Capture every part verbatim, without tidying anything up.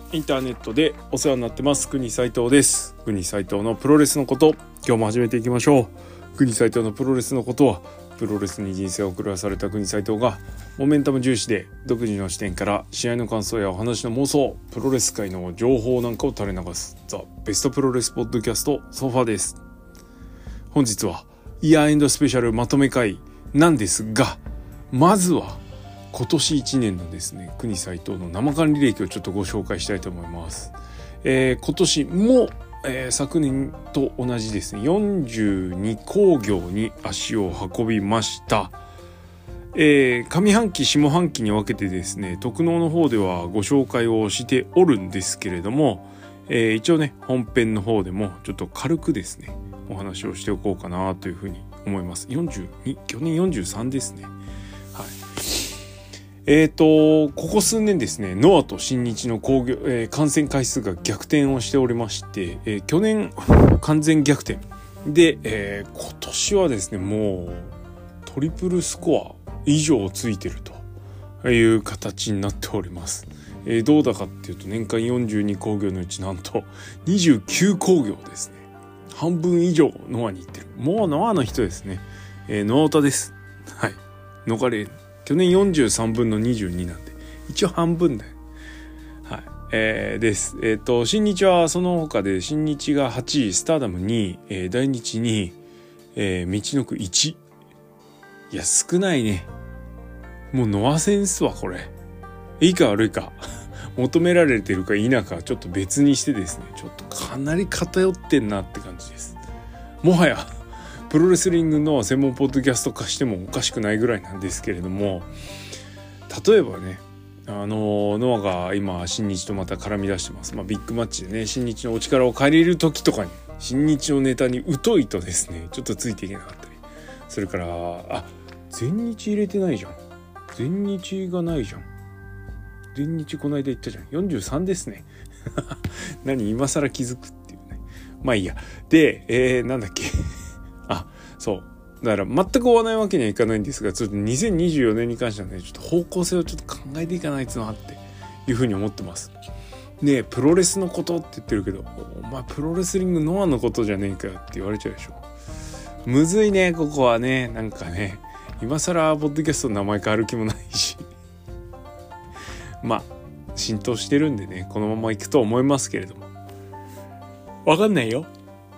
インターネットでお世話になってます国斉藤です。国斉藤のプロレスのこと、今日も始めていきましょう。国斉藤のプロレスのことは、プロレスに人生を狂わされた国斉藤がモメンタム重視で独自の視点から試合の感想やお話の妄想、プロレス界の情報なんかを垂れ流すザ・ベストプロレスポッドキャストソファです。本日はイヤーエンドスペシャルまとめ会なんですが、まずは今年いちねんのですね国斉藤の生還履歴をちょっとご紹介したいと思います。えー、今年も、えー、昨年と同じですねよんじゅうに興行に足を運びました。えー、上半期下半期に分けてですね特納の方ではご紹介をしておるんですけれども、えー、一応ね本編の方でもちょっと軽くですねお話をしておこうかなというふうに思います。よんじゅうに、去年よんじゅうさんですね。はい。えーとここ数年ですねノアと新日の興行、えー、観戦回数が逆転をしておりまして、えー、去年完全逆転で、えー、今年はですねもうトリプルスコア以上ついてるという形になっております。えー、どうだかっていうと年間よんじゅうに興行のうちなんとにじゅうきゅう興行ですね。半分以上ノアに行ってる。もうノアの人ですね。えー、ノアオタです。はい。逃れ去年よんじゅうさんぶんのにじゅうになんで一応半分だよ。はい。えー、です。えっ、ー、と新日はその他で新日がはちい、スターダムにい、えー、大日にい、えー、道のくいち。いや少ないね。もうノアセンスはこれ。いいか悪いか。求められてるか否かはちょっと別にしてですねちょっとかなり偏ってんなって感じです。もはやプロレスリングの専門ポッドキャスト化してもおかしくないぐらいなんですけれども、例えばねあのノアが今新日とまた絡み出してます。まあビッグマッチでね新日のお力を借りる時とかに新日のネタに疎いとですねちょっとついていけなかったり、それからあ全日入れてないじゃん、全日がないじゃん、全日この間言ったじゃん、よんじゅうさんですね何今更気づくっていうね。まあいいや。で、えー、なんだっけあそうだから全く追わないわけにはいかないんですが、ちょっとにせんにじゅうよねんに関してはねちょっと方向性をちょっと考えていかないとなっていうふうに思ってます。ねプロレスのことって言ってるけど、お前プロレスリングノアのことじゃねえかよって言われちゃうでしょ。むずいねここはね。なんかね今更ポッドキャストの名前変わる気もないしまあ浸透してるんでねこのまま行くと思いますけれども、わかんないよ。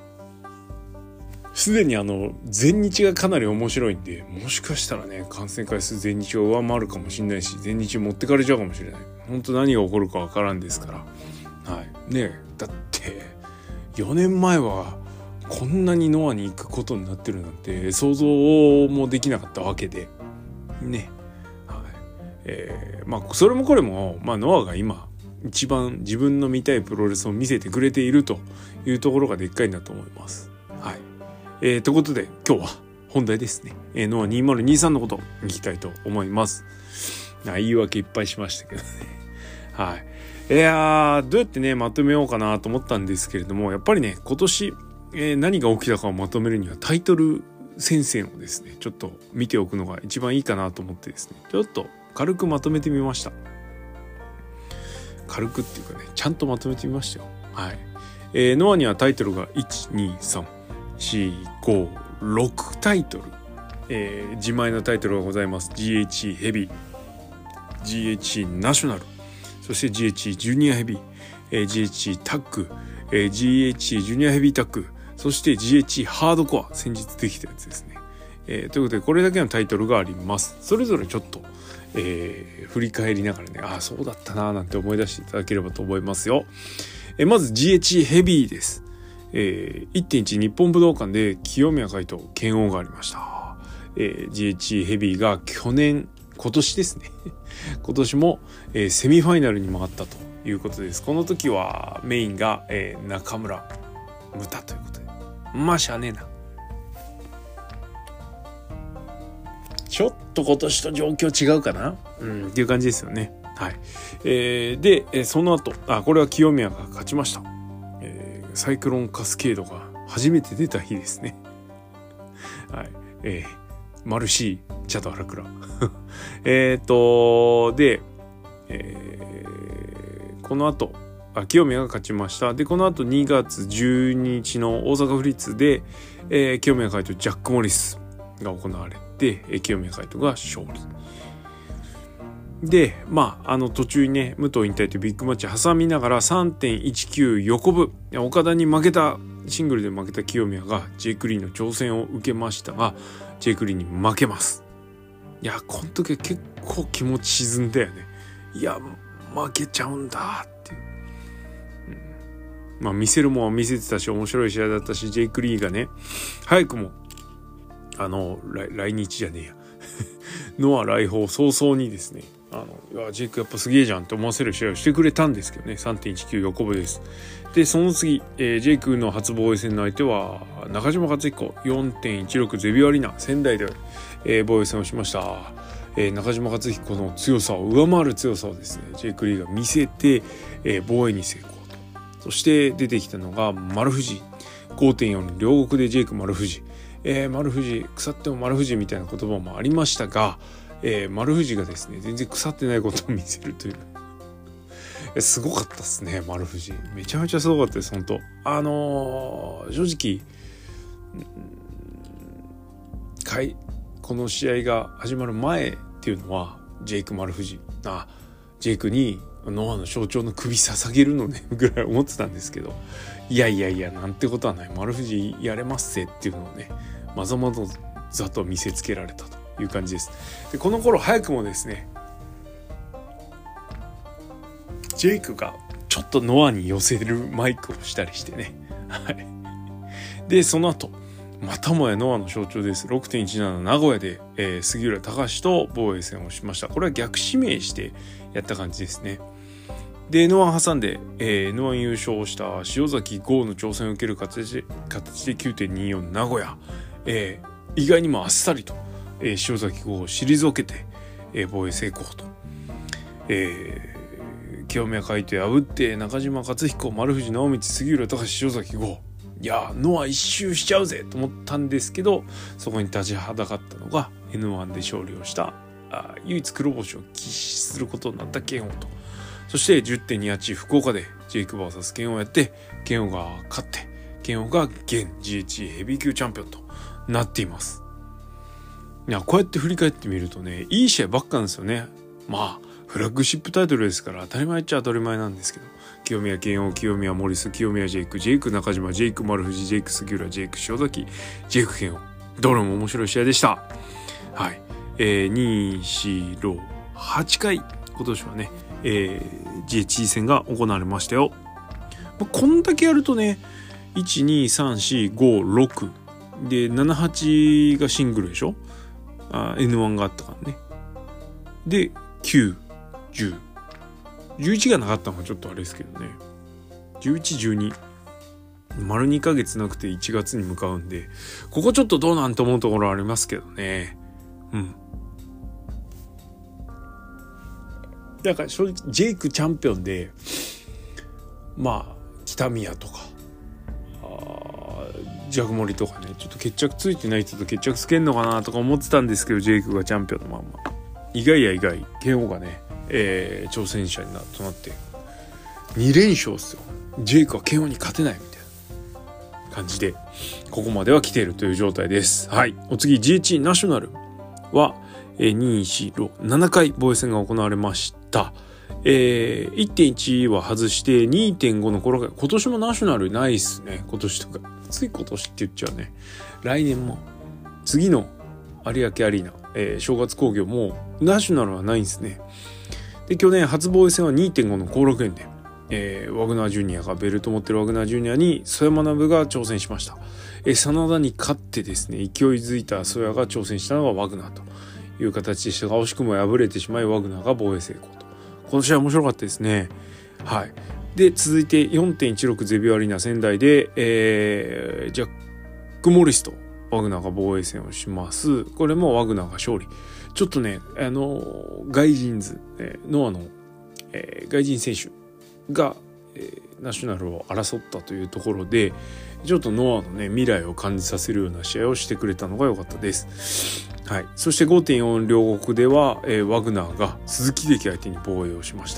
すでにあの全日がかなり面白いんで、もしかしたらね観戦回数全日が上回るかもしれないし、全日持ってかれちゃうかもしれない。本当何が起こるかわからんですから。はいねだってよねんまえはこんなにノアに行くことになってるなんて想像もできなかったわけでね。えー、まあそれもこれも、まあ、ノアが今一番自分の見たいプロレスを見せてくれているというところがでっかいなと思います。はい。えー、ということで今日は本題ですね。えー、ノアにせんにじゅうさんのことに聞きたいと思います。あ言い訳いっぱいしましたけどね。はい。いやーどうやってねまとめようかなと思ったんですけれども、やっぱりね今年、えー、何が起きたかをまとめるにはタイトル戦線をですねちょっと見ておくのが一番いいかなと思ってですねちょっと軽くまとめてみました。軽くっていうかねちゃんとまとめてみましたよ。はい。えー、ノアにはタイトルがいち、に、さん、よん、ご、ろくタイトル、えー、自前のタイトルがございます。 ジーエイチイー ヘビー、 ジーエイチイー ナショナル、そして ジーエイチイー ジュニアヘビー、えー、ジーエイチイー タッグ、えー、ジーエイチイー ジュニアヘビータッグ、そして ジーエイチイー ハードコア、先日できたやつですね。えー、ということでこれだけのタイトルがあります。それぞれちょっとえー、振り返りながらねああそうだったなーなんて思い出していただければと思いますよ。えー、まず ジーエイチイー ヘビーです。えー、いってんいち 日本武道館で清宮海斗拳王がありました。えー、ジーエイチイー ヘビーが去年今年ですね今年も、えー、セミファイナルに回ったということです。この時はメインが、えー、中村ムタということでまあしゃあねえな。ちょっと今年と状況違うかな、うん、っていう感じですよね。はい。えー、で、えー、その後、あ、これは清宮が勝ちました。えー、サイクロンカスケードが初めて出た日ですね。はい。えー、マルシー、チャド・ハラクラ。えっと、で、えー、この後、 あ清宮が勝ちました。でこの後にがつじゅうににちの大阪府立で、えー、清宮海斗ジャック・モリスが行われて、えー、清宮海斗が勝利で、まああの途中にね武藤引退というビッグマッチ挟みながら さんてんいちきゅう 横部岡田に負けたシングルで負けた清宮がジェイク・リーの挑戦を受けましたがジェイク・リーに負けます。いやこの時は結構気持ち沈んだよね。いや負けちゃうんだっていう、うん、まあ見せるもんは見せてたし面白い試合だったしジェイク・リーがね早くもあの 来, 来日じゃねえやノア来訪早々にですねあのいやジェイクやっぱすげえじゃんって思わせる試合をしてくれたんですけどね さんてんいちきゅう 横部です。でその次、えー、ジェイクの初防衛戦の相手は中島克彦 よんてんいちろく ゼビオアリーナ仙台で、えー、防衛戦をしました。えー、中島克彦の強さを上回る強さをですねジェイク・リーが見せて、えー、防衛に成功と。そして出てきたのが丸藤 ごてんよん 両国でジェイク丸藤、えー、丸藤腐っても丸藤みたいな言葉もありましたが、えー、丸藤がですね全然腐ってないことを見せるというすごかったですね。丸藤めちゃめちゃすごかったです本当。あのー、正直かいこの試合が始まる前っていうのはジェイク丸藤あジェイクにノアの象徴の首捧げるのねぐらい思ってたんですけどいやいやいやなんてことはない丸藤やれますぜっていうのをねまざまざと見せつけられたという感じです。でこの頃早くもですねジェイクがちょっとノアに寄せるマイクをしたりしてねはいでその後またもやノアの象徴です。 ろくてんいちなな 名古屋で、えー、杉浦隆と防衛戦をしました。これは逆指名してやった感じですね。で エヌワン 挟んで、えー、エヌワン 優勝した塩崎豪の挑戦を受ける形で, 形で きゅうてんにじゅうよん 名古屋、えー、意外にもあっさりと、えー、塩崎豪を退けて、えー、防衛成功と、えー、清宮海斗破って中島克彦丸藤直道杉浦隆塩崎豪いやノア一周しちゃうぜと思ったんですけどそこに立ちはだかったのが エヌワン で勝利をしたあ唯一黒星を喫することになったケンオとそして じゅってんにじゅうはち 福岡でジェイク ブイエス ケンオやってケンオが勝ってケンオが現 ジーエイチエー ヘビー級チャンピオンとなっています。いやこうやって振り返ってみるとねいい試合ばっかなんですよね。まあフラッグシップタイトルですから当たり前っちゃ当たり前なんですけど清宮健王清宮モリス清宮ジェイクジェイク中島ジェイク丸藤ジェイク杉浦ジェイク塩崎ジェイク健王どれも面白い試合でした。はい、えー、に、よん、ろく、はちかい今年はね、えー、ジーエイチイー 戦が行われましたよ。まあ、こんだけやるとねいち、に、さん、よん、ご、ろくでなな、はちがシングルでしょあ エヌワン があったからねできゅう、じゅう、じゅういちがなかったのがちょっとあれですけどねじゅういち、じゅうに丸にかげつなくていちがつに向かうんでここちょっとどうなんて思うところありますけどね。うんだから正直ジェイクチャンピオンでまあ北宮とかあジャグモリとかねちょっと決着ついてない人と決着つけんのかなとか思ってたんですけどジェイクがチャンピオンのまんま意外や意外ケンオがね、えー、挑戦者になとなってにれんしょうっすよ。ジェイクはケンオに勝てないみたいな感じでここまでは来ているという状態です。はいお次 ジーエイチイー ナショナルは、えー、に、よん、ろく、ななかい防衛戦が行われました。えー、いってんいち は外して にてんご の頃が今年もナショナルないっすね。今年とかつい今年って言っちゃうね。来年も次の有明アリーナ、えー、正月興行もナショナルはないんですね。で去年初防衛戦は にてんご の後楽園で、えー、ワグナージュニアがベルト持ってるワグナージュニアに曽山学が挑戦しました。えー、真田に勝ってですね勢いづいた曽谷が挑戦したのがワグナーという形でしたが惜しくも敗れてしまいワグナーが防衛成功と。この試合面白かったですね。はい。で続いて よんてんいちろく ゼビオアリーナ仙台で、えー、ジャック・モリスとワグナーが防衛戦をします。これもワグナーが勝利。ちょっとねあの外人図、えー、ノアの、えー、外人選手が、えー、ナショナルを争ったというところでちょっとノアのね未来を感じさせるような試合をしてくれたのが良かったです。はい、そして ごてんよん 両国では、えー、ワグナーが鈴木劇相手に防衛をしました。い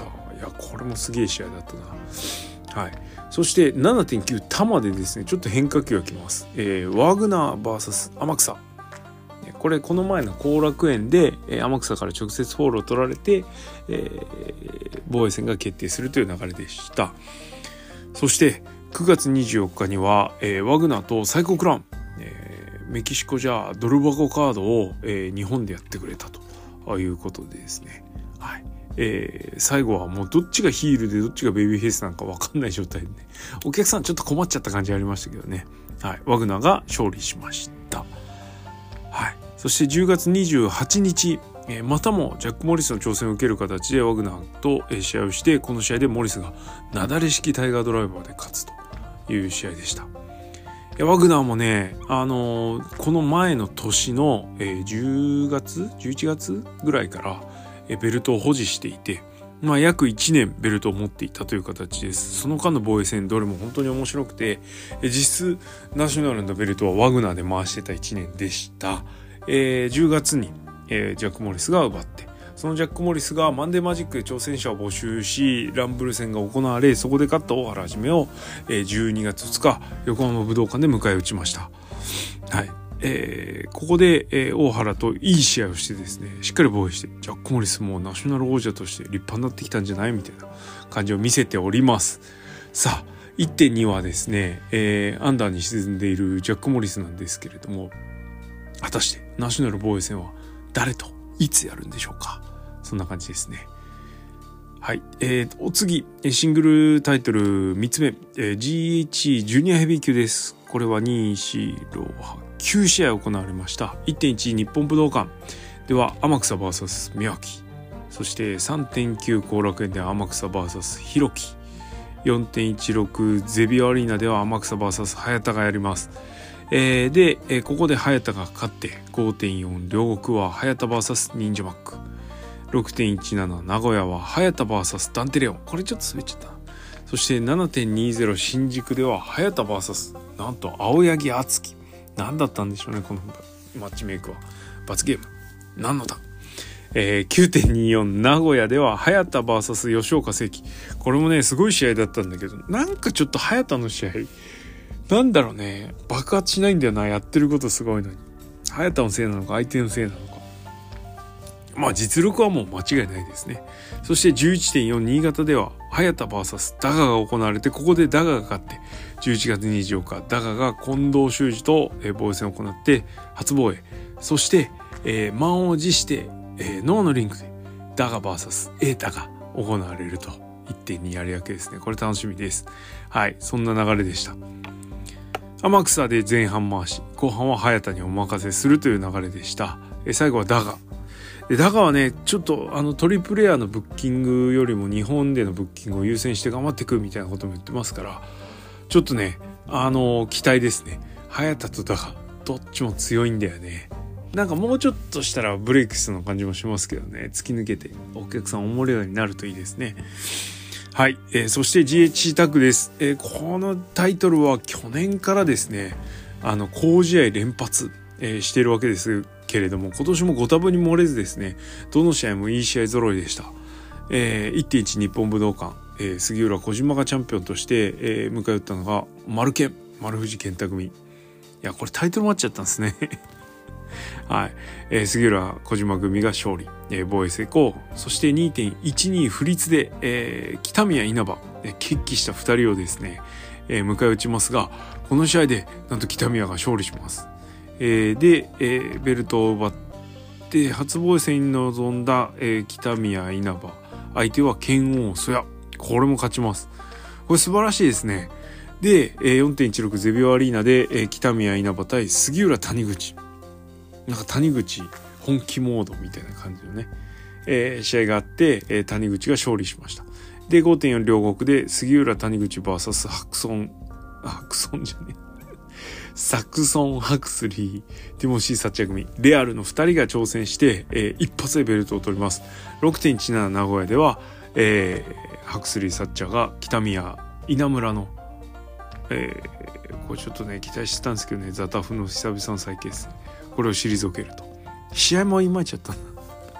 やこれもすげえ試合だったな。はい、そして ななてんきゅう 玉でですねちょっと変化球がきます、えー、ワグナー ブイエス 天草。これこの前の後楽園で、えー、天草から直接フォールを取られて、えー、防衛戦が決定するという流れでした。そしてくがつにじゅうよっかには、えー、ワグナーとサイコクラン、えー、メキシコじゃドル箱カードを、えー、日本でやってくれたということでですね、はいえー、最後はもうどっちがヒールでどっちがベビーフェイスなんか分かんない状態でね、お客さんちょっと困っちゃった感じありましたけどね、はい、ワグナーが勝利しました。はい、そしてじゅうがつにじゅうはちにち、えー、またもジャック・モリスの挑戦を受ける形でワグナーと、えー、試合をして、この試合でモリスがなだれ式タイガードライバーで勝つという試合でした。ワグナーもね、あのー、この前の年の、えー、じゅうがつじゅういちがつぐらいから、えー、ベルトを保持していて、まあ、約いちねんベルトを持っていたという形です。その間の防衛戦どれも本当に面白くて、えー、実質ナショナルのベルトはワグナーで回してたいちねんでした。えー、じゅうがつに、えー、ジャック・モリスが奪って、そのジャック・モリスがマンデーマジックで挑戦者を募集し、ランブル戦が行われ、そこで勝った大原はじめを、えー、じゅうにがつふつか横浜武道館で迎え撃ちました。はい、えー、ここで、えー、大原といい試合をしてですね、しっかり防衛して、ジャック・モリスもナショナル王者として立派になってきたんじゃないみたいな感じを見せております。さあ いってんに はですね、えー、アンダーに沈んでいるジャック・モリスなんですけれども、果たしてナショナル防衛戦は誰といつやるんでしょうか。そんな感じですね。はい、えー、お次シングルタイトルみっつめ、えー、ジーエイチ ジュニアヘビー級です。これはに、よん、ろく、きゅうしあい行われました。 いってんいち 日本武道館では天草 ブイエス 宮城、そして さんてんきゅう 後楽園では天草 ブイエス 弘樹、 よんてんいちろく ゼビオアリーナでは天草 ブイエス 早田がやります。えー、で、えー、ここで早田が勝って ごてんよん 両国は早田 ブイエス 忍者マック、 ろくてんいちなな 名古屋は早田 ブイエス ダンテレオン、これちょっと滑っちゃった。そして ななてんにじゅう 新宿では早田 ブイエス なんと青柳敦樹、何だったんでしょうねこのマッチメイクは。罰ゲーム何のだ、えー、きゅうてんにじゅうよん 名古屋では早田 ブイエス 吉岡聖輝、これもねすごい試合だったんだけど、なんかちょっと早田の試合なんだろうね、爆発しないんだよな、やってることすごいのに。早田のせいなのか相手のせいなのか、まあ実力はもう間違いないですね。そして じゅういってんよん 新潟では早田 ブイエス ダガが行われて、ここでダガが勝ってじゅういちがつにじゅうよっかダガが近藤修二と防衛戦を行って初防衛、そして、えー、満を持して、えー、ノーのリンクでダガ ブイエス エータが行われると いってんに やるわけですね。これ楽しみです。はい、そんな流れでした。天草で前半回し、後半は早田にお任せするという流れでした。え最後はダガ。でダガはね、ちょっとあのトリプルエアのブッキングよりも日本でのブッキングを優先して頑張っていくみたいなことも言ってますから、ちょっとね、あの期待ですね。早田とダガ、どっちも強いんだよね。なんかもうちょっとしたらブレイクしそうな感じもしますけどね。突き抜けてお客さん思うようになるといいですね。はい、えー、そして ジーエイチ タッグです、えー、このタイトルは去年からですね、あの好試合連発、えー、しているわけですけれども、今年もご多分に漏れずですね、どの試合もいい試合揃いでした。えー、いってんいち 日本武道館、えー、杉浦小島がチャンピオンとして、えー、迎え撃ったのが丸健丸藤健太組。いやこれタイトルマッチだったんですねはい、えー、杉浦小島組が勝利、えー、防衛成功。そして にてんいちに 不立で、えー、北宮稲葉、えー、決起したふたりをですね、えー、迎え撃ちますが、この試合でなんと北宮が勝利します。えー、で、えー、ベルトを奪って初防衛戦に臨んだ、えー、北宮稲葉、相手は剣王曽谷、これも勝ちます。これ素晴らしいですね。で、えー、よんてんいちろく ゼビオアリーナで、えー、北宮稲葉対杉浦谷口、なんか谷口本気モードみたいな感じのね、えー、試合があって、えー、谷口が勝利しました。で ごてんよん 両国で杉浦谷口 ブイエス ハクソンハクソンじゃねサクソンハクスリーティモシー・サッチャー組レアルのふたりが挑戦して、えー、一発でベルトを取ります。 ろくてんいちなな 名古屋では、えー、ハクスリー・サッチャーが北宮稲村の、えー、これちょっとね期待してたんですけどね、ザタフの久々の再結成、これを退けると。試合もいまいちゃったな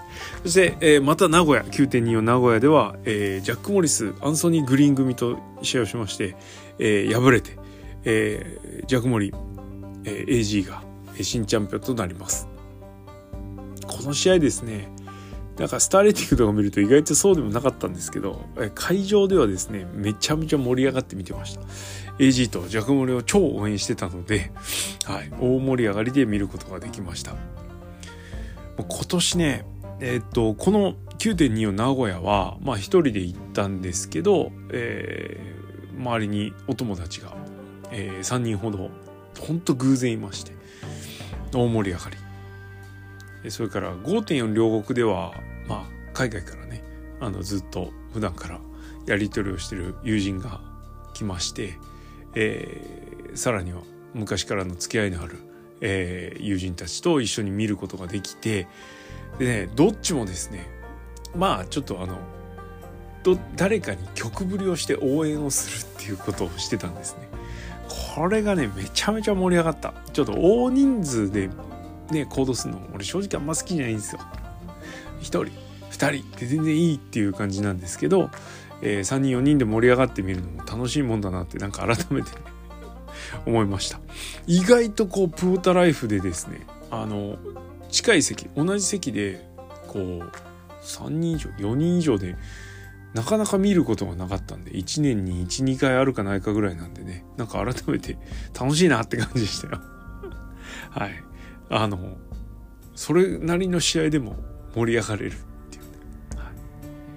そして、えー、また名古屋 きゅうてんにじゅうよん 名古屋では、えー、ジャック・モリスアンソニー・グリーン組と試合をしまして、えー、敗れて、えー、ジャック・モリ、えー、エージー が新チャンピオンとなります。この試合ですね、なんかスターレーティングとか見ると意外とそうでもなかったんですけど、会場ではですねめちゃめちゃ盛り上がって見てました。 エージー とジャクモリを超応援してたので、はい、大盛り上がりで見ることができました。今年ねえー、っとこの きゅうてんにじゅうよん 名古屋はまあ一人で行ったんですけど、えー、周りにお友達が、えー、さんにんほどほんと偶然いまして大盛り上がり。それから ごてんよん 両国では、まあ、海外からねあのずっと普段からやり取りをしている友人が来まして、えー、さらには昔からの付き合いのある、えー、友人たちと一緒に見ることができて、でねどっちもですねまあちょっとあのど誰かに曲振りをして応援をするっていうことをしてたんですね。これがねめちゃめちゃ盛り上がった。ちょっと大人数でね、行動するのも俺正直あんま好きじゃないんですよ。ひとりふたりって全然いいっていう感じなんですけど、えー、さんにんよにんで盛り上がってみるのも楽しいもんだなってなんか改めて、ね、思いました。意外とこうプオタライフでですねあの近い席同じ席でこうさんにん以上よにん以上でなかなか見ることがなかったんでいちねんに いち,に 回あるかないかぐらいなんでねなんか改めて楽しいなって感じでしたよ。はい、あのそれなりの試合でも盛り上がれるっていうね、はい、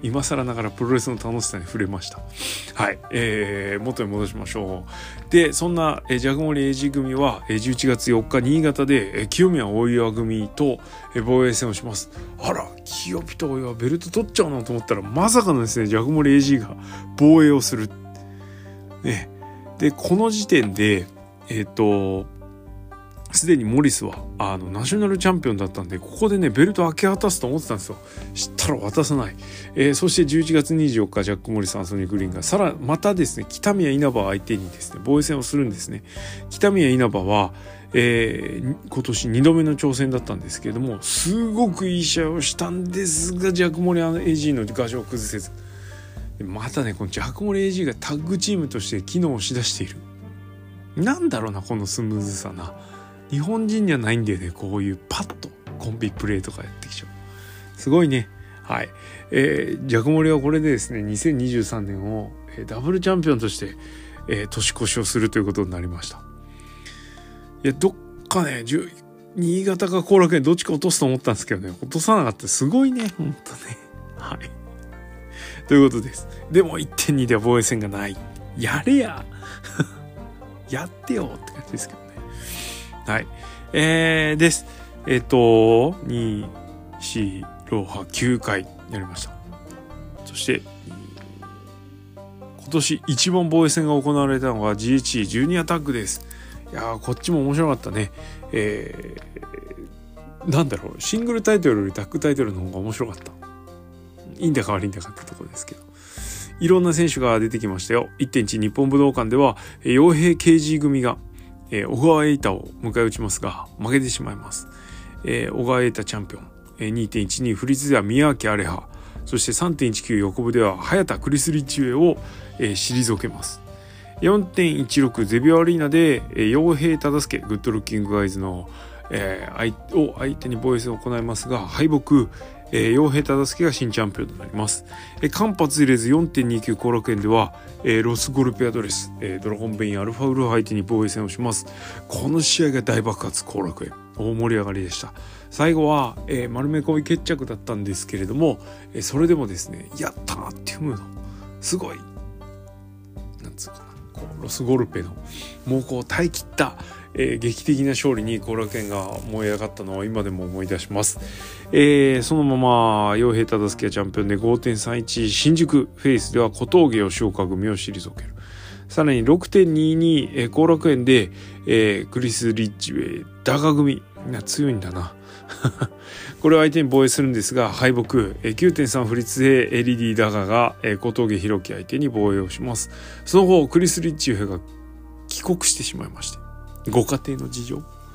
今更ながらプロレスの楽しさに触れました。はい、えー、元に戻しましょう。でそんな、えー、ジャグモリエイジ組は、えー、じゅういちがつよっか新潟で、えー、清宮大岩組と、えー、防衛戦をします。あら清ピと大岩ベルト取っちゃうのと思ったらまさかのですねジャグモリエイジが防衛をする、ね、でこの時点でえっ、ー、とすでにモリスはあのナショナルチャンピオンだったんでここでねベルト明け渡すと思ってたんですよ。知ったら渡さない、えー、そしてじゅういちがつにじゅうよっかジャック・モリスアンソニー・グリーンがさらまたですね北宮稲葉相手にですね防衛戦をするんですね。北宮稲葉は、えー、今年にどめの挑戦だったんですけれどもすごくいい試合をしたんですがジャック・モリエイジーの牙城を崩せずまたねこのジャック・モリエイジーがタッグチームとして機能をしだしている。なんだろうなこのスムーズさな。日本人にはないんだよねこういうパッとコンビプレーとかやってきちゃう。すごいね。はい、えー、ジャクモリはこれでですねにせんにじゅうさんねんを、えー、ダブルチャンピオンとして、えー、年越しをするということになりました。いやどっかね新潟か後楽園どっちか落とすと思ったんですけどね落とさなかったすごいねほんとね。はいということです。でも いってんに では防衛戦がない。やれややってよって感じですけどね。はい、えー、です。えっ、ー、と、に、よん、ろく、きゅうかいやりました。そして、今年一番防衛戦が行われたのが ジーエイチイーじゅうに アタックです。いやー、こっちも面白かったね。えー、なんだろう、シングルタイトルよりタッグタイトルの方が面白かった。いいんだか悪いんだかってとこですけど。いろんな選手が出てきましたよ。いってんいち 日本武道館では、傭兵 ケージー 組が、えー、小川瑛太を迎え撃ちますが負けてしまいます。えー、小川瑛太チャンピオン、えー、にてんいちに フリッツでは宮脇アレハそして さんてんいちきゅう 横部では早田クリス・リッチウェイを、えー、退けます。 よんてんいちろく ゼビオアリーナで、えー、傭兵忠介グッドルッキングガイズの、えー、相を相手に防衛戦を行いますが敗北。えー、傭兵忠介が新チャンピオンとなります。えー、間髪入れず よんてんにきゅう 後楽園では、えー、ロスゴルペアドレス、えー、ドラゴンベインアルファウルを相手に防衛戦をします。この試合が大爆発後楽園大盛り上がりでした。最後は、えー、丸め込み決着だったんですけれども、えー、それでもですねやったーっていうムードすごいなんつうかなこうロスゴルペのもうこう耐え切ったえー、劇的な勝利に後楽園が燃え上がったのを今でも思い出します。えー、そのまま傭兵忠介がチャンピオンで ごてんさんいち 新宿フェイスでは小峠吉岡組を退ける。さらに ろくてんにじゅうに えー、後楽園で、えー、クリス・リッチウェイダガ組が強いんだなこれを相手に防衛するんですが敗北。 えー、きゅうてんさん フリッツで エルイーディー ダガが、えー、小峠弘樹相手に防衛をします。その後クリス・リッチウェイが帰国してしまいましてご家庭の事情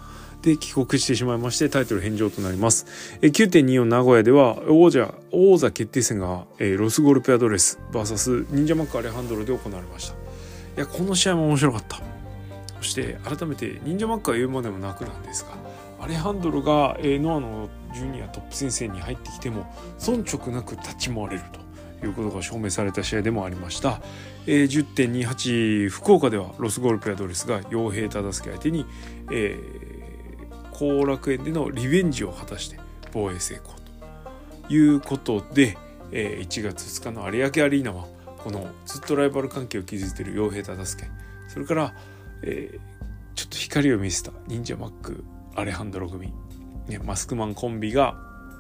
で帰国してしまいましてタイトル返上となります。え きゅうてんにじゅうよん 名古屋では王者王座決定戦が、えー、ロスゴルペアドレス ブイエス 忍者マックアレハンドロで行われました。いやこの試合も面白かった。そして改めて忍者マックは言うまでもなくなんですが、アレハンドロが、えー、ノアのジュニアトップ戦線に入ってきても遜色なく立ち回れるということが証明された試合でもありました。えー、じゅってんにじゅうはち 福岡ではロスゴルペアドレスが傭兵忠相相手に、えー、後楽園でのリベンジを果たして防衛成功ということで、えー、いちがつふつかの有明アリーナはこのずっとライバル関係を築いている傭兵忠相、それから、えー、ちょっと光を見せた忍者マックアレハンドロ組、ね、マスクマンコンビが、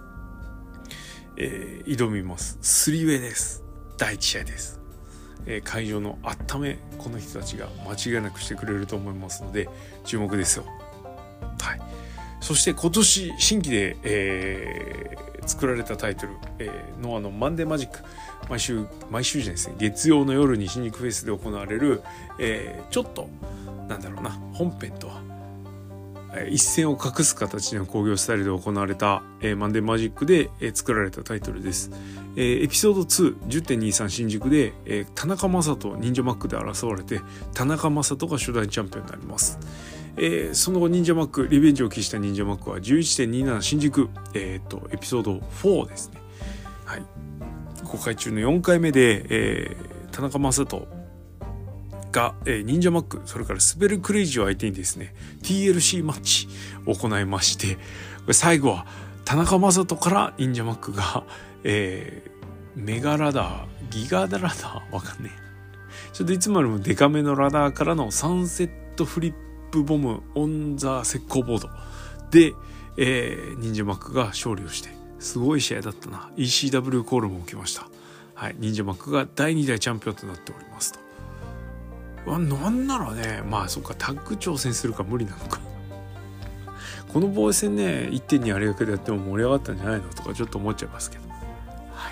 えー、挑みます。スリーウェイです。だいいち試合です。えー、会場の温めこの人たちが間違いなくしてくれると思いますので注目ですよ。はい。そして今年新規で、えー、作られたタイトル、えー、ノアのマンデーマジック、毎週毎週じゃないですね、月曜の夜に新宿フェイスで行われる、えー、ちょっとなんだろうな、本編とは一線を画す形の興行スタイルで行われた、えー、マンデーマジックで、えー、作られたタイトルです。えー、エピソードツー じゅってんにじゅうさん 新宿で、えー、田中将人忍者マックで争われて田中将人が初代チャンピオンになります。えー、その後忍者マックリベンジを期した忍者マックは じゅういちてんにじゅうなな 新宿、えー、とエピソードフォーですね。はい。公開中のよんかいめで、えー、田中将人が、えー、忍者マックそれからスペルクレイジーを相手にですね ティーエルシー マッチを行いまして、これ最後は田中将人から忍者マックが、えー、メガラダーギガラダーわかんねえちょっといつもよりもデカめのラダーからのさんセットフリップボムオンザ石膏ボードで、えー、忍者マックが勝利をしてすごい試合だったな。 イーシーダブリュー コールも起きました。はい、忍者マックがだいにだいチャンピオンとなっておりますと。なんならね、まあそっかタッグ挑戦するか無理なのかこの防衛戦ね いってんに 有明でやっても盛り上がったんじゃないのとかちょっと思っちゃいますけど、はい、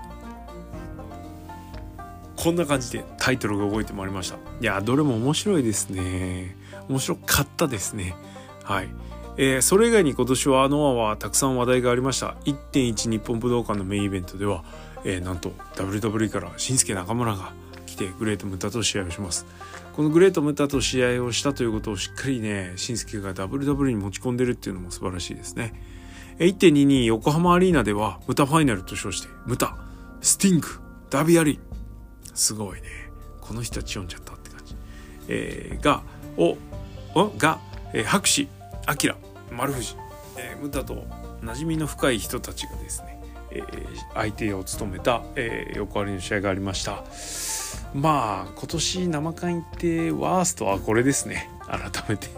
こんな感じでタイトルが動いてまいりました。いやどれも面白いですね。面白かったですね。はい、えー、それ以外に今年はノアはたくさん話題がありました。 いってんいち 日本武道館のメインイベントでは、えー、なんと ダブリューダブリュー から新助中村がグレートムタと試合をします。このグレートムタと試合をしたということをしっかりね新助が ダブリューダブリュー に持ち込んでるっていうのも素晴らしいですね。 いってんにじゅうに 横浜アリーナではムタファイナルと称してムタ、スティング、ダビアリー、すごいねこの人たち読んじゃったって感じ、えー、がをが、えー、博士、アキラ、丸藤、えー、ムタと馴染みの深い人たちがですね、えー、相手を務めた、えー、横アリの試合がありました。まあ今年生観行ってワーストはこれですね。改めて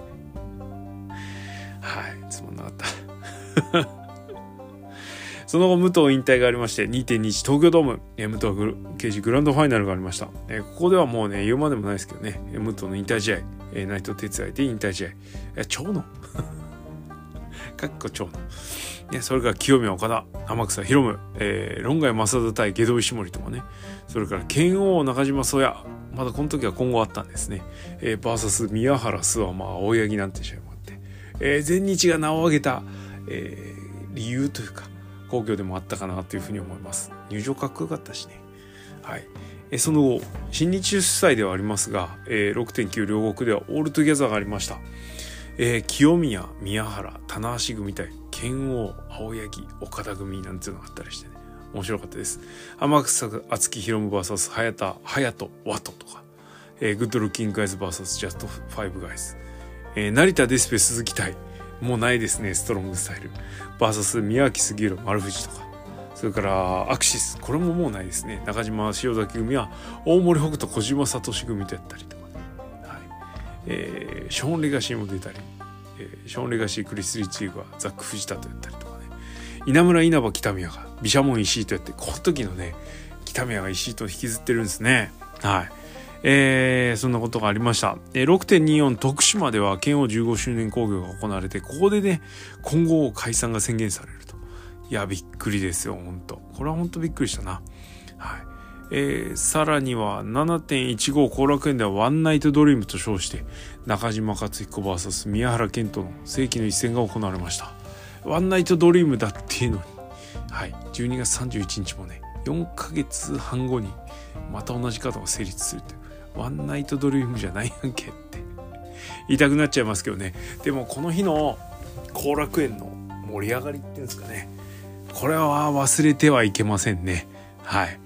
はいつまんなかったその後武藤引退がありまして にてんにじゅういち 東京ドーム武藤刑事グランドファイナルがありました。えここではもうね言うまでもないですけどね、武藤の引退試合、え内藤哲也で引退試合、え長野かっこ長野ね、それから清宮岡田、天草博夢、えー、論外正田対下道石森とかね、それから剣王中島宗也、まだこの時は今後あったんですね、えー、バーサス宮原諏訪、まあ青柳なんて試合もあって、えー、全日が名を挙げた、えー、理由というか興行でもあったかなというふうに思います。入場かっこよかったしね。はい。えー、その後新日主催ではありますが、えー、ろくてんきゅう 両国ではオールトゥギャザーがありました。えー、清宮、宮原、棚橋組対剣王、青柳、岡田組なんていうのがあったりしてね、面白かったです。天草敦樹博夢 ブイエス 早田、隼人、ワトとか、えー、グッドルッキングガイズ ブイエス ジャストファイブガイズ、えー、成田デスペ鈴木対もうないですねストロングスタイル ブイエス 宮脇杉浦丸藤とか、それからアクシス、これももうないですね。中島塩崎組は大森北斗小島聡組とやったりとか、ね、はい、えー、ショーンレガシーも出たり、えー、ショーンレガシークリス・リッチーがザック藤田とやったりとかね、稲村稲葉北宮が毘沙門石井とやって、この時のね北宮が石井と引きずってるんですね。はい、えー、そんなことがありました。えー、ろくてんにじゅうよん 徳島では剣王じゅうごしゅうねん興行が行われて、ここでね今後解散が宣言されると。いやびっくりですよ本当。これは本当びっくりしたな。はい、 えー、さらには ななてんいちご 後楽園ではワンナイトドリームと称して中島克彦 ブイエス 宮原健人の世紀の一戦が行われました。ワンナイトドリームだっていうのに、はい、じゅうにがつさんじゅういちにちもねよんかげつはん後にまた同じカードが成立するってワンナイトドリームじゃないやんけって言いたくなっちゃいますけどね。でもこの日の後楽園の盛り上がりっていうんですかね、これは忘れてはいけませんね。はい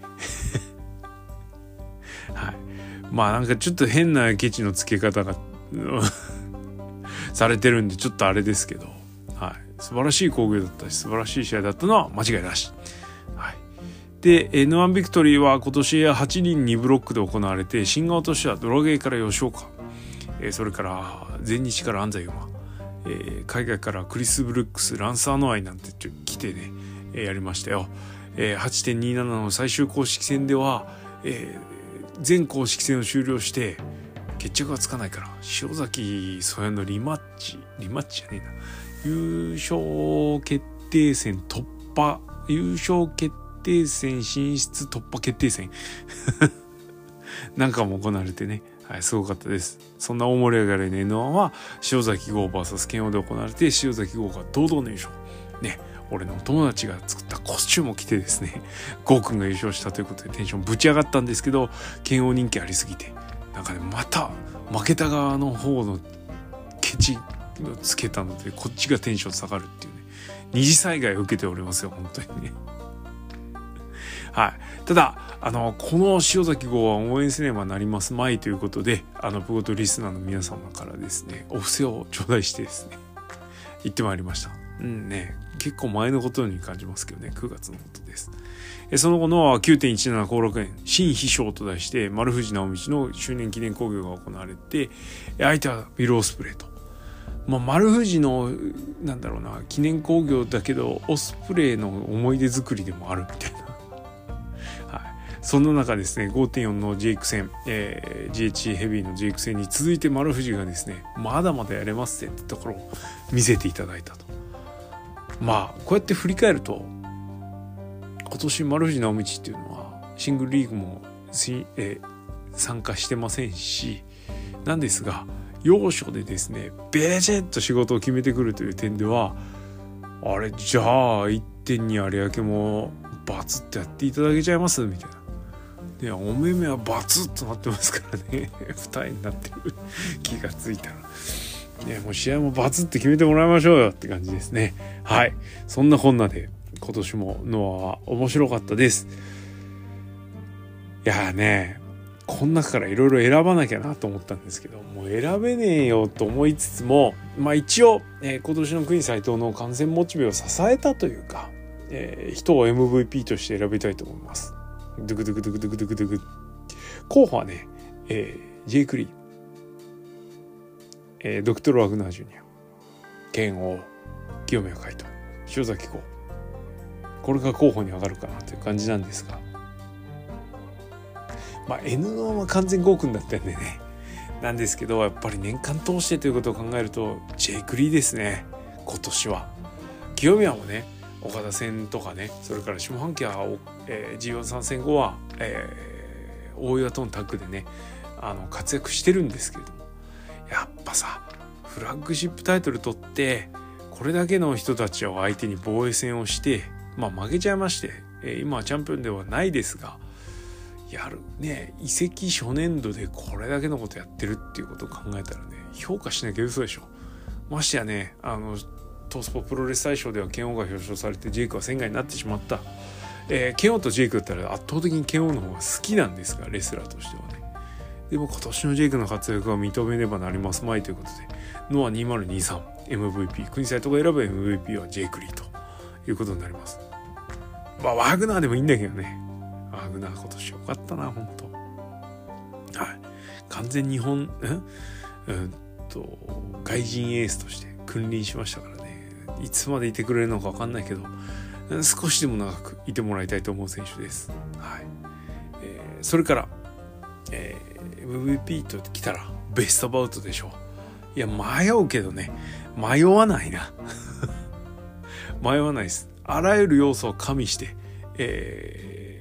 はい、まあなんかちょっと変なケチのつけ方がされてるんでちょっとあれですけど、はい、素晴らしい興行だったし素晴らしい試合だったのは間違いなし。はい、で エヌワン ビクトリーは今年はちにんにブロックで行われて、新顔としてはドラゲーから吉岡、えー、それから全日から安西馬、えー、海外からクリス・ブルックス、ランサーノアイなんて来てね、えー、やりましたよ。えー、はちてんにじゅうなな の最終公式戦では、えー全公式戦を終了して決着がつかないから塩崎曽谷のリマッチリマッチじゃねえな優勝決定戦突破優勝決定戦進出突破決定戦なんかも行われてね、はい、すごかったです。そんな大盛り上がりの エヌワン は塩崎豪 ブイエス 剣王で行われて、塩崎豪が堂々の優勝ね。俺のお友達が作ったコスチュームを着てですね、ゴーくんが優勝したということでテンションぶち上がったんですけど、剣王人気ありすぎてなんかねまた負けた側の方のケチをつけたのでこっちがテンション下がるっていうね、二次災害を受けておりますよ本当にねはい、ただあのこの塩崎号は応援せねばなりますまいということで、あのプゴトリスナーの皆様からですねお布施を頂戴してですね行ってまいりました。うんね、結構前のことに感じますけどね、くがつのことです。えその後の きゅうてんいちなな 後楽園新秘書と題して丸藤直道の周年記念興行が行われて、相手はビル・オスプレイと、まあ、丸藤のなんだろうな記念興行だけどオスプレイの思い出作りでもあるみたいなはい、そんな中ですね ごてんよん のジェイク戦、えー、ジーエイチ ヘビーのジェイク戦に続いて丸藤がですねまだまだやれますってところを見せていただいたと。まあこうやって振り返ると今年丸藤直道っていうのはシングルリーグも、えー、参加してませんしなんですが、要所でですねベチッと仕事を決めてくるという点ではあれじゃあいってんに有明もバツッとやっていただけちゃいますみたいな。いやお目目はバツッとなってますからね二重になってる気がついたらね、もう試合もバツって決めてもらいましょうよって感じですね。はい、そんなこんなで今年もノアは面白かったです。いやーね、この中からいろいろ選ばなきゃなと思ったんですけど、もう選べねえよと思いつつも、まあ一応、えー、今年の国斉藤の完全モチベを支えたというか、えー、人を エムブイピー として選びたいと思います。ドゥクドゥクドゥクドゥクドゥクドゥク。候補はね、えー、ジェイクリー、えー、ドクトル・ワグナー・ジュニア、剣王、清宮海斗、塩崎豪、これが候補に上がるかなという感じなんですが、まあ エヌワン は完全ゴーくんだったんでねなんですけど、やっぱり年間通してということを考えるとジェイクリーですね今年は。清宮もね岡田戦とかね、それから下半期は、えー、ジーワン 参戦後は、えー、大岩とのタッグでねあの活躍してるんですけれども、やっぱさフラッグシップタイトル取ってこれだけの人たちを相手に防衛戦をしてまあ負けちゃいまして、えー、今はチャンピオンではないですが、やるね移籍初年度でこれだけのことやってるっていうことを考えたらね評価しなきゃ嘘でしょ。ましてやねあのトースポプロレス大賞では剣王が表彰されてジェイクは戦外になってしまった、えー、剣王とジェイクだったら圧倒的に剣王の方が好きなんですがレスラーとしてはね。でも今年のジェイクの活躍は認めねばなりますまいということでノアにせんにじゅうさん エムブイピー 国際とか選ぶ エムブイピー はジェイクリーということになります。まあワグナーでもいいんだけどね、ワグナー今年よかったな本当。はい、完全日本んうんと外人エースとして君臨しましたからね。いつまでいてくれるのか分かんないけど少しでも長くいてもらいたいと思う選手です。はい、えー、それから、えー、エムブイピー ときたらベストバウトでしょう。いや迷うけどね迷わないな迷わないです。あらゆる要素を加味して、えー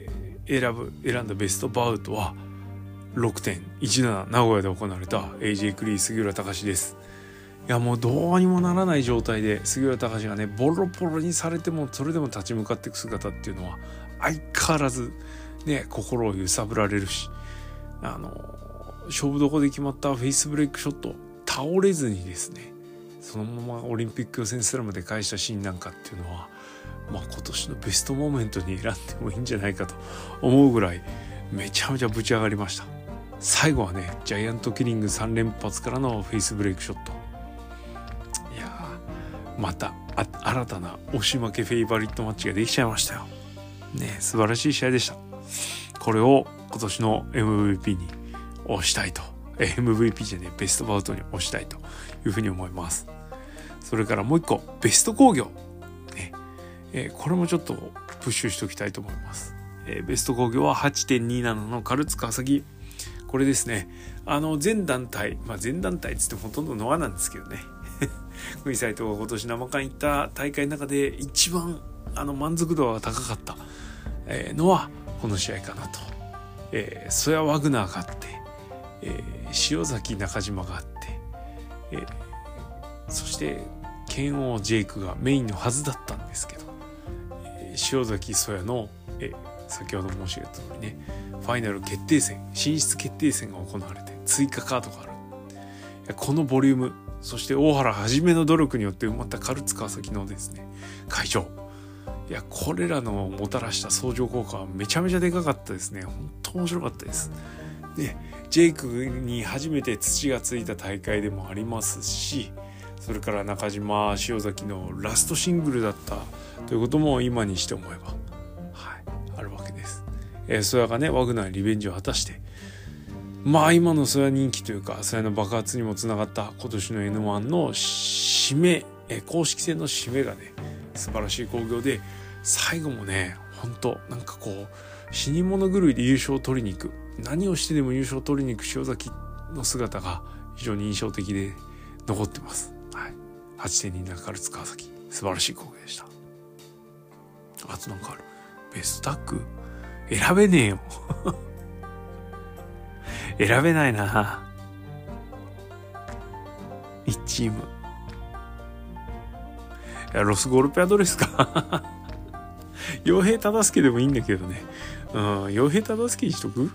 選ぶ選んだベストバウトは ろくてんいちなな 名古屋で行われた エージェー クリー杉浦隆です。いやもうどうにもならない状態で杉浦隆がねボロボロにされてもそれでも立ち向かっていく姿っていうのは相変わらずね心を揺さぶられるし、あの勝負どこで決まったフェイスブレイクショット倒れずにですねそのままオリンピック予選スラムで返したシーンなんかっていうのは、まあ、今年のベストモーメントに選んでもいいんじゃないかと思うぐらいめちゃめちゃぶち上がりました。最後はねジャイアントキリングさん連発からのフェイスブレイクショット、いやまた新たな押し負けフェイバリットマッチができちゃいましたよね。素晴らしい試合でした。これを今年の エムブイピー に推したいと エムブイピー じゃねベストバウトに推したいというふうに思います。それからもう一個ベスト工業、ねえー、これもちょっとプッシュしておきたいと思います。えー、ベスト工業は はちてんになな のカルツ川崎、これですね。あの全団体、まあ、全団体っつってほとんどノアなんですけどね国斉藤が今年生観行った大会の中で一番あの満足度が高かった、えー、のはこの試合かなと。えー、ソヤワグナーがあって、えー、塩崎中島があって、えー、そして剣王ジェイクがメインのはずだったんですけど、えー、塩崎ソヤの、えー、先ほど申し上げた通りねファイナル決定戦進出決定戦が行われて追加カードがある。このボリューム、そして大原はじめの努力によって生まれたカルツ川崎のですね会場、いやこれらのもたらした相乗効果はめちゃめちゃでかかったですね。本当面白かったですで、ジェイクに初めて土がついた大会でもありますし、それから中島塩崎のラストシングルだったということも今にして思えば、はい、あるわけです。えー、ソヤがねワグナーにリベンジを果たして、まあ今のソヤ人気というかソヤの爆発にもつながった今年の エヌワン の締め、えー、公式戦の締めがね素晴らしい興行で、最後もね本当なんかこう死に物狂いで優勝を取りに行く、何をしてでも優勝を取りに行く塩崎の姿が非常に印象的で残ってます。はい、はちてんにななカルツ川崎素晴らしい興行でした。あとなんかあるベストタッグ選べねえよ選べないないちチーム、いやロスゴルペアドですか傭兵忠介でもいいんだけどね、うん、傭兵忠介にしとく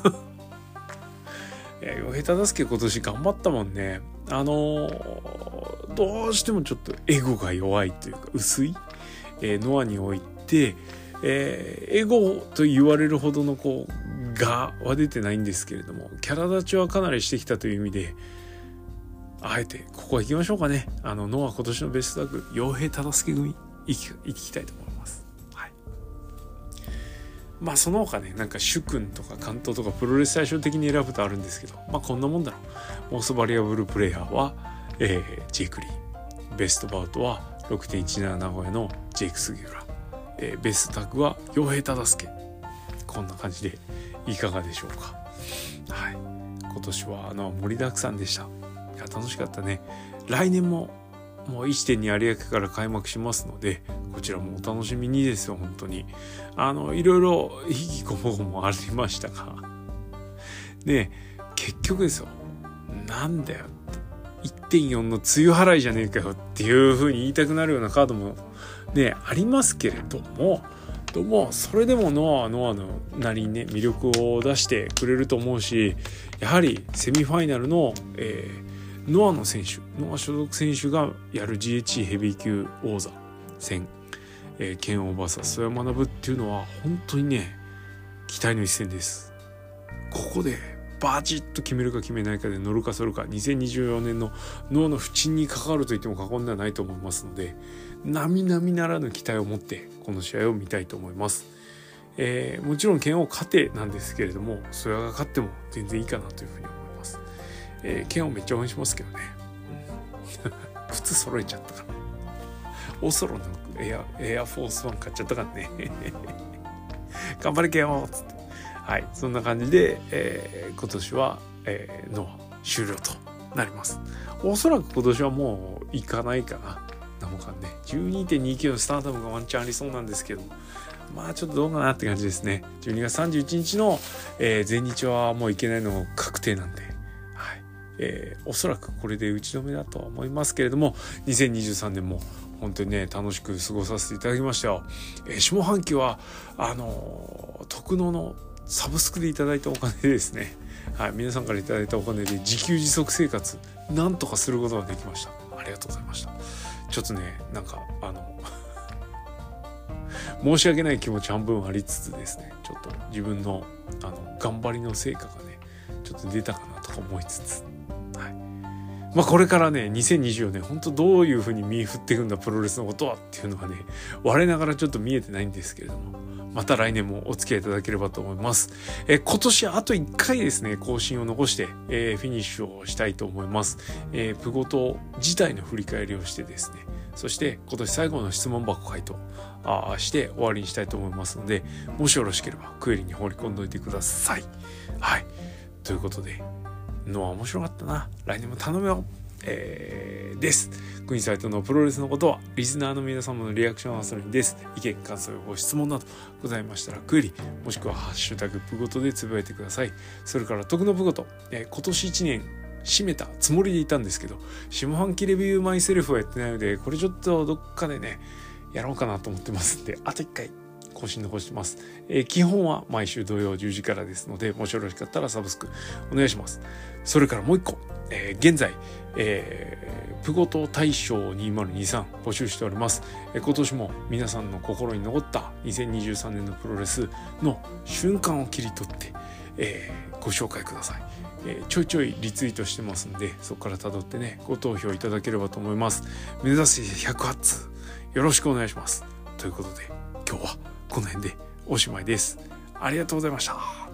いや傭兵忠介今年頑張ったもんね。あのー、どうしてもちょっとエゴが弱いというか薄い、えー、ノアにおいて、えー、エゴと言われるほどのこうがは出てないんですけれども、キャラ立ちはかなりしてきたという意味で、あえてここは行きましょうかね。あのノア今年のベストタッグ傭兵忠介組行き行きたいと思います。はい、まあその他ねなんか主君とか関東とかプロレス対象的に選ぶとあるんですけど、まあこんなもんだろう。モーストバリアブルプレイヤーは、えー、ジェイクリー、ベストバウトは ろくてんいちなな 名古屋のジェイク杉浦、えー、ベストタッグは傭兵忠介、こんな感じでいかがでしょうか。はい、今年はあの盛りだくさんでした。いや楽しかったね。来年ももう いちてんに 有明から開幕しますので、こちらもお楽しみにですよ。本当にあのいろいろ引きこもごもありましたがね、結局ですよ、なんだよ いってんよん の梅雨払いじゃねえかよっていう風に言いたくなるようなカードもねありますけれども、ともそれでもノアはノアのなりにね魅力を出してくれると思うし、やはりセミファイナルの、えー、ノアの選手ノア所属選手がやる ジーエイチイー ヘビー級王座戦、えー、剣王 ブイエス 曽谷学っていうのは本当にね期待の一戦です。ここでバチッと決めるか決めないかで乗るかそるか、にせんにじゅうよねんのノアの不沈に関わると言っても過言ではないと思いますので、並々ならぬ期待を持ってこの試合を見たいと思います。えー、もちろん剣王勝てなんですけれども、それが勝っても全然いいかなというふうに思います。えー、剣王めっちゃ応援しますけどね、うん、靴揃えちゃったからオソロのエアエアフォースワン買っちゃったからね頑張れ剣王っつって、はい、そんな感じで、えー、今年は、えー、ノア終了となります。おそらく今年はもう行かないかな。なんかね じゅうにてんにきゅう のスターダムがワンチャンありそうなんですけど、 まあちょっとどうかなって感じですね。じゅうにがつさんじゅういちにちの、えー、全日はもういけないの確定なんで、はい、えー、おそらくこれで打ち止めだとは思いますけれども、にせんにじゅうさんねんも本当にね楽しく過ごさせていただきましたよ。えー、下半期はあのー、特納のサブスクでいただいたお金でですね、はい、皆さんからいただいたお金で自給自足生活なんとかすることができました。ありがとうございました。ちょっとねなんかあの申し訳ない気持ち半分ありつつですね、ちょっと自分のあの頑張りの成果がねちょっと出たかなとか思いつつ、はい、まあこれからねにせんにじゅうよねん本当どういう風に身振っていくんだプロレスのことはっていうのがね我ながらちょっと見えてないんですけれども、また来年もお付き合いいただければと思います。えー、今年あといっかいですね更新を残して、えー、フィニッシュをしたいと思います。えー、プゴト自体の振り返りをしてですね、そして今年最後の質問箱回答あして終わりにしたいと思いますので、もしよろしければクエリに放り込んでおいてください。はい、ということでのは面白かったな、来年も頼むよ、えー、です。国サイトのプロレスのことはリスナーの皆様のリアクション遊びです。意見感想ご質問などございましたらクエリもしくはハッシュタグプゴトでつぶやいてください。それから徳のプゴト、えー、今年いちねん締めたつもりでいたんですけど、下半期レビューマイセルフはやってないので、これちょっとどっかでねやろうかなと思ってますんで、あといっかい更新残してます。えー、基本は毎週土曜じゅうじからですので、もしよろしかったらサブスクお願いします。それからもう一個、えー、現在、えー、プゴト大賞にせんにじゅうさん募集しております。えー、今年も皆さんの心に残ったにせんにじゅうさんねんのプロレスの瞬間を切り取って、えー、ご紹介ください。えー、ちょいちょいリツイートしてますんで、そこから辿ってねご投票いただければと思います。目指せひゃくはっつよろしくお願いします。ということで今日はこの辺でおしまいです。ありがとうございました。